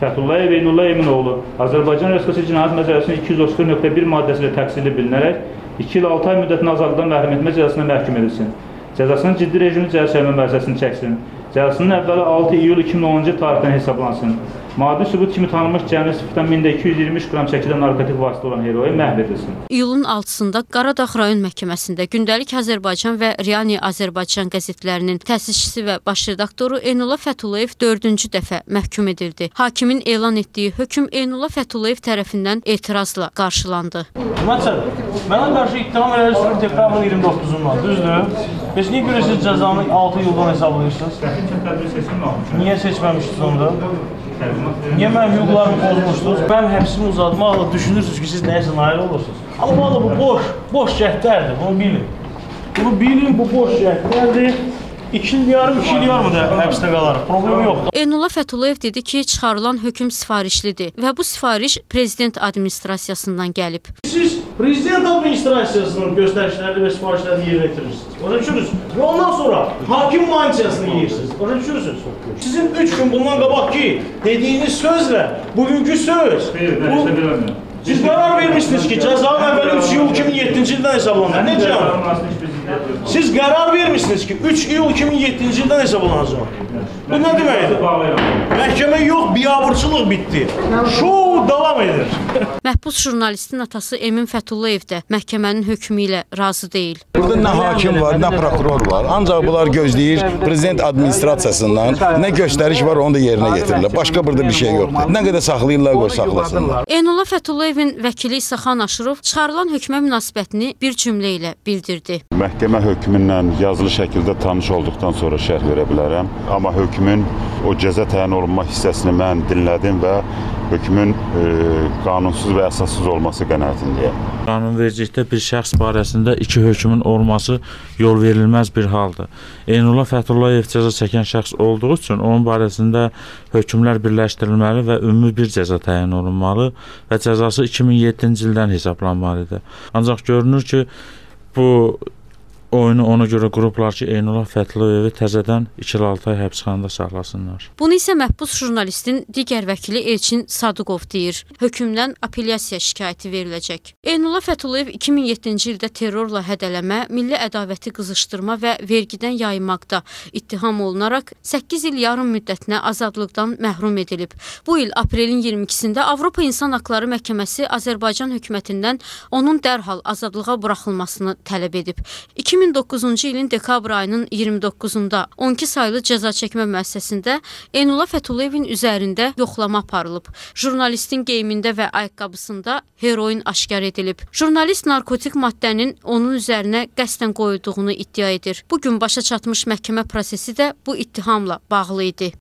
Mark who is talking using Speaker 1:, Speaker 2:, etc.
Speaker 1: Fəthullayev Eynullah Eminoğlu Azərbaycan Respublikası Cinayət Məcəlləsinin 230.1 maddəsi ilə təqsirli bilinərək 2 il 6 ay müddətinə azadlıqdan məhrum etmə cəzasına məhkum edilsin. Cəzasının ciddi rejimli cəzaçəkmə müəssisəsini çəksin. Cəzasının əvvəli 6 iyul 2010-cu tarixdən hesaplansın. Maddi sübut kimi tanınmış cəmi 0,223 qram çəkidən narkotik vasitə olan heroin məhv edilsin.
Speaker 2: İyulun 6-sında Qaradağ rayon məhkəməsində Gündəlik Azərbaycan və Riani Azərbaycan qəzetlərinin təsisçisi və baş redaktoru Eynullah Fəthullayev 4-cü dəfə məhkum edildi. Hakimin elan etdiyi hökm Eynullah Fəthullayev tərəfindən etirazla qarşılandı.
Speaker 3: Mənə qarşı ittiham eləyirsiniz dekabrın 29-undan, düzdür? Bəs niyə görə siz cəzanı 6 yıldan hesablayırsınız? Niyə seçməmişsiniz onda? Niyə mənim hüquqlarımı pozmuşdunuz? Mənim həbsimi uzatmaqla düşünürsünüz ki, siz nəyəsə nail olursunuz. Amma bu boş cəhdlərdir, bunu bilin. Bunu bilin, bu boş cəhdlərdir. 2 il yarım da həbsdə qalarıq, problem yoxdur.
Speaker 2: Eynullah Fəthullayev dedi ki, çıxarılan hökm sifarişlidir və bu sifariş prezident administrasiyasından gəlib.
Speaker 3: Siz prezident administrasiyasının göstərişlərini və sifarişlərini yerinə getirirsiniz. Başa düşürsünüz? Və ondan sonra hakim manisiyasını yeyirsiniz. Başa düşürsünüz? Sizin 3 gün bundan qabaq ki, dediyiniz sözlə, bugünkü söz... Siz qərar vermişsiniz ki, cəzanın əvvəli 3 iyul 2007-ci ildən hesablanır. Necə? Siz qərar vermişsiniz ki, 3 iyul 2007-ci ildən hesablanacaq. Bu nə deməkdir? Məhkəmə yox, biabırçılıq bitdi. Şou davam edir.
Speaker 2: Məhbus jurnalistin atası Emin Fəthullayev də məhkəmənin hökmü ilə razı deyil.
Speaker 4: Burada nə hakim var, nə prokuror var. Ancaq bunlar gözləyir prezident administrasiyasından nə göstəriş var, onu da yerinə getirirlər. Başqa burada bir şey yoxdur. Nə qədər saxlayırlar, qoy saxlasınlar.
Speaker 2: Eynullah Fətullayevin vəkili İsaxan Aşırov çıxarılan hökmə münasibətini bir cümlə ilə bildirdi.
Speaker 5: Məhkəmə hökmündən yazılı şəkildə tanış olduqdan sonra şərh verə bilərəm. Amma hökmün o cəza təyin olunma hissəsini mən dinlədim və hökmün qanunsuz və əsassız olması qənaətindəyəm.
Speaker 6: Qanunvericilikdə bir şəxs barəsində 2 hökmün olması yol verilməz bir haldır. Eynullah Fəthullayev cəza çəkən şəxs olduğu üçün onun barəsində hökmlər birləşdirilməli və ümumi bir cəza təyin olunmalı və cəzası 2007-ci ildən hesablanmalıdır. Ancaq görünür ki, bu oyunu ona görə qruplar ki, Eynullah Fəthullayevi təzədən 2 il 6 ay həbsxanada saxlasınlar.
Speaker 2: Bunu isə məhbus jurnalistin digər vəkili Elçin Sadıqov deyir. Hökmdən apellyasiya şikayəti veriləcək. Eynullah Fəthullayev 2007-ci ildə terrorla hədələmə, milli ədavəti qızışdırma və vergidən yaymaqda ittiham olunaraq 8 il yarım müddətinə azadlıqdan məhrum edilib. Bu il aprelin 22-sində Avropa İnsan Haqları Məhkəməsi Azərbaycan hökumətindən onun dərhal azadlığa buraxılmasını tələb edib. 2009-cu ilin dekabr ayının 29-unda 12 saylı cəza çəkmə müəssisəsində Eynullah Fətullayevin üzərində yoxlama aparılıb. Jurnalistin geyimində və ayaqqabısında heroin aşkar edilib. Jurnalist narkotik maddənin onun üzərinə qəsdən qoyulduğunu iddia edir. Bugün başa çatmış məhkəmə prosesi də bu ittihamla bağlı idi.